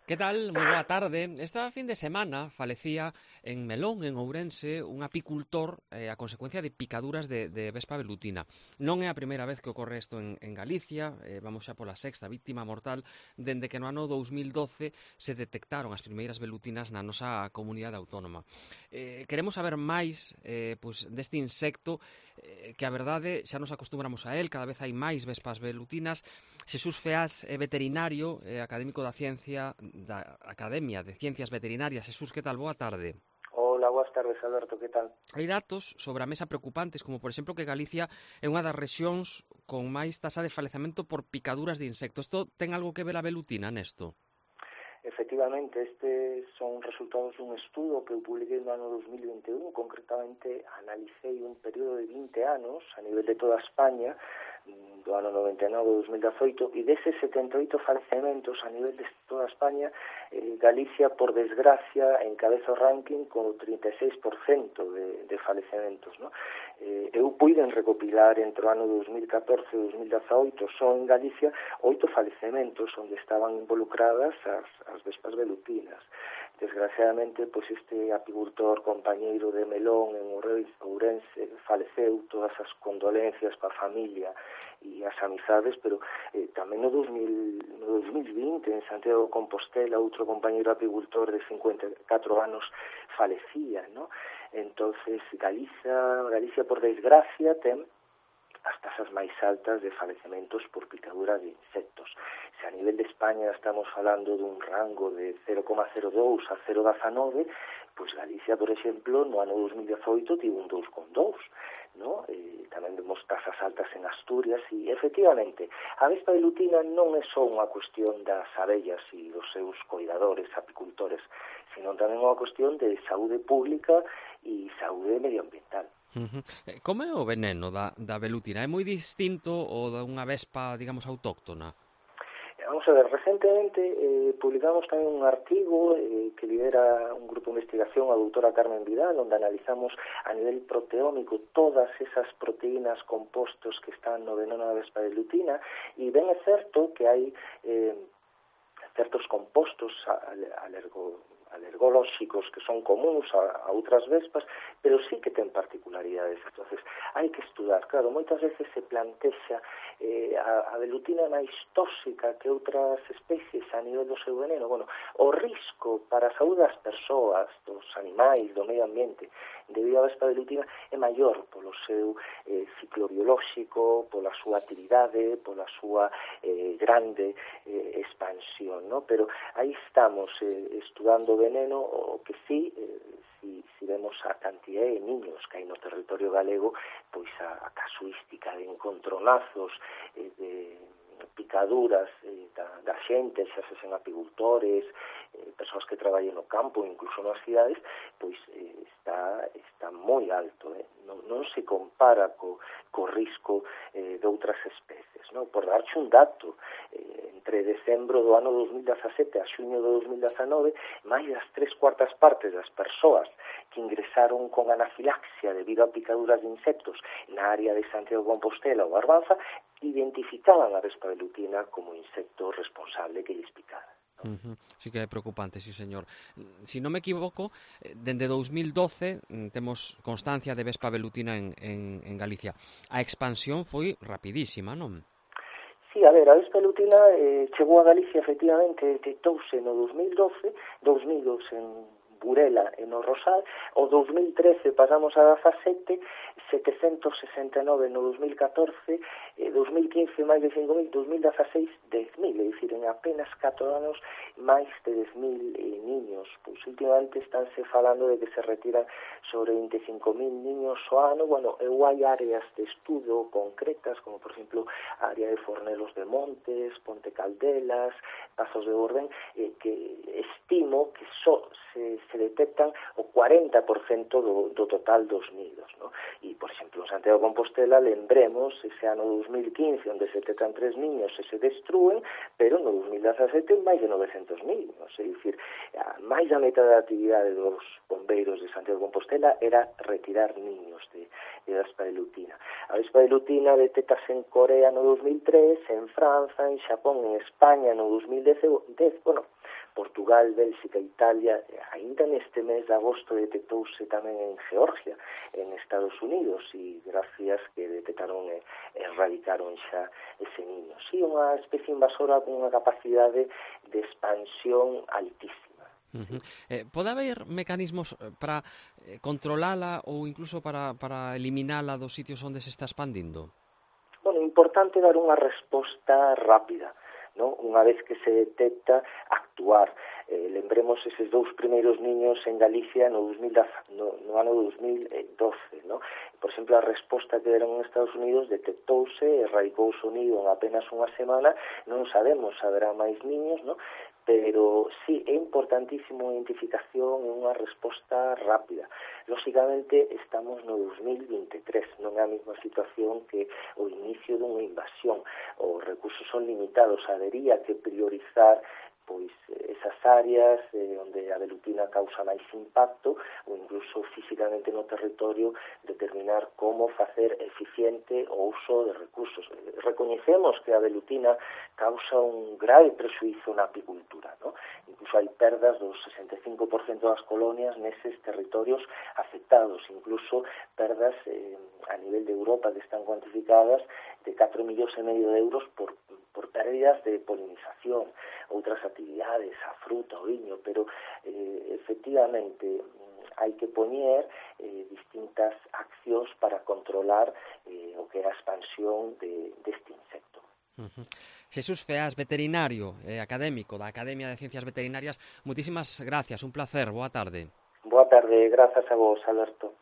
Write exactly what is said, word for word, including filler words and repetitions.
Que tal? Moi boa tarde. Esta fin de semana falecía en Melón, en Ourense, un apicultor eh, a consecuencia de picaduras de, de vespa velutina. Non é a primeira vez que ocorre isto en, en Galicia, eh, vamos xa pola sexta víctima mortal, dende que no ano dous mil doce se detectaron as primeiras velutinas na nosa comunidade autónoma. Eh, queremos saber máis eh, pois, deste insecto, eh, que a verdade xa nos acostumbramos a él, cada vez hai máis vespas velutinas. Xesús Feás é veterinario, é académico da ciencia da Academia de Ciencias Veterinarias. Xesús, que tal? Boa tarde. Hola, boas tardes, Alberto, que tal? Hai datos sobre a mesa preocupantes, como por exemplo que Galicia é unha das rexións con máis tasa de falecemento por picaduras de insectos. Isto ten algo que ver a velutina nesto? Efectivamente, estes son resultados dun estudo que eu publiquei no ano dos mil vinte e un, concretamente analicei un período de vinte anos a nivel de toda España, do ano noventa e nove ao dos mil dezoito, e deses setenta e oito falecementos a nivel de toda España, eh, Galicia, por desgracia, encabeza o ranking con o trinta e seis por cento de, de falecementos, ¿no? Eh, eu puiden recopilar entre o ano dos mil catorce e dos mil dezoito só en Galicia oito falecementos onde estaban involucradas as, as vespas velutinas. Desgraciadamente, pois este apicultor compañeiro de Melón en Ourense faleceu, todas as condolencias para a familia e as amizades, pero eh, tamén no, dos mil, no dos mil vinte en Santiago de Compostela outro compañeiro apicultor de cincuenta e catro anos falecía, ¿no? Entonces Galicia, Galicia por desgracia ten as tasas máis altas de falecementos por picadura de insectos. Se a nivel de España estamos falando dun rango de cero coma cero dous a cero coma dezanove, pois Galicia, por exemplo, no ano dos mil dezoito tivo un dous coma dous, ¿no? E tamén vemos tasas altas en Asturias e, efectivamente, a vespa velutina non é só unha cuestión das abellas e dos seus coidadores, apicultores, sino tamén unha cuestión de saúde pública e saúde medioambiental. Uh-huh. Como é o veneno da, da velutina? É moi distinto ao da unha vespa, digamos, autóctona? Vamos a ver, recentemente eh, publicamos tamén un artigo eh, que lidera un grupo de investigación, a doutora Carmen Vidal, onde analizamos a nivel proteómico todas esas proteínas compostos que están no veneno da vespa velutina, e ben é certo que hai eh, certos compostos alergo alergolóxicos que son comuns a, a outras vespas, pero sí que ten particularidades. Entonces, hai que estudar. Claro, moitas veces se plantexa eh, a, a velutina máis tóxica que outras especies a nivel do seu veneno. Bueno, o risco para a saúde das persoas, dos animais, do medio ambiente, debido a vespa velutina é maior polo seu eh, ciclo biolóxico, pola súa actividade, pola súa eh, grande eh, expansión, ¿no? Pero aí estamos eh, estudando veneno, o que sí, eh, si, si vemos a cantidade de niños que hai no territorio galego, pois a, a casuística de encontronazos, eh, de picaduras eh, da, da xente, xa se sen apicultores, eh, persoas que traballen no campo, incluso nas cidades, pois eh, está, está moi alto, eh? non, non se compara co, co risco eh, de outras especies, no? Por darche un dato, eh, entre decembro do ano dos mil dezasete a xuño do dos mil dezanove, máis das tres cuartas partes das persoas que ingresaron con anafilaxia debido a picaduras de insectos na área de Santiago de Compostela ou Barbanza identificaban a vespa velutina como insecto responsable que lles picara. Uh-huh. Sí que é preocupante, sí, señor. Si non me equivoco, dende dous mil doce temos constancia de vespa velutina en, en, en Galicia. A expansión foi rapidísima, non? Sí, a ver, a vespa velutina eh, chegou a Galicia, efectivamente, detectouse no dos mil doce, dos mil doce en Burela e no Rosal, o dos mil trece pasamos a dezasete, setecentos sesenta e nove no dos mil catorce, eh, dos mil quince máis de cinco mil, dos mil dezaseis dez mil, é dicir, en apenas catro anos máis de dez mil eh, niños. Pois últimamente estánse falando de que se retiran sobre vinte e cinco mil niños ao ano. Bueno, eu hai áreas de estudo concretas, como por exemplo a área de Fornelos de Montes, Ponte Caldelas, Pazos de Bordén, eh, que estimo que só se, se detectan o cuarenta por cento do, do total dos nidos, ¿no? E, por exemplo, en Santiago de Compostela, lembremos ese ano dos mil quince, onde se detectan tres niños e se destruen, pero no dos mil dezasete máis de novecentos niños, é dicir, máis da metade da actividade dos bombeiros de Santiago de Compostela era retirar niños de, e da Vespa velutina. A Vespa velutina detéctase en Corea no dos mil tres, en França, en Xapón, en España no dos mil dez, bueno, Portugal, Bélxica, Italia, aínda neste mes de agosto detectouse tamén en Georgia, en Estados Unidos, e gracias que detectaron e erradicaron xa ese niño. Si, unha especie invasora con unha capacidade de expansión altísima. Uh-huh. Eh, pode haber mecanismos para eh, controlala ou incluso para, para eliminala dos sitios onde se está expandindo? Bueno, é importante dar unha resposta rápida, ¿no? Unha vez que se detecta, actuar. Eh, lembremos eses dous primeiros niños en Galicia no, dos mil, no, no ano dos mil doce, ¿no? Por exemplo, a resposta que deron en Estados Unidos detectouse, erradicouse o nido en apenas unha semana, non sabemos, haberá máis niños, ¿no? Pero sí, é importantísimo a identificación e unha resposta rápida. Lóxicamente, estamos no dos mil vinte e tres, non é a mesma situación que o inicio dunha invasión. Os recursos son limitados, habería que priorizar pois esas áreas eh, onde a velutina causa máis impacto ou incluso físicamente no territorio determinar como facer eficiente o uso de recursos. Recoñecemos que a velutina causa un grave prexuízo na apicultura, ¿no? Incluso hai perdas do sesenta e cinco por cento das colonias neses territorios afectados, incluso perdas eh, a nivel de Europa que están cuantificadas de catro millóns e medio de euros por por pérdidas de polinización, outras actividades, a fruta, o viño, pero eh, efectivamente hai que poñer eh, distintas accións para controlar eh, o que é a expansión de, deste insecto. Uh-huh. Xesús Feás, veterinario e eh, académico da Academia de Ciencias Veterinarias, moitísimas gracias, un placer, boa tarde. Boa tarde, grazas a vos, Alberto.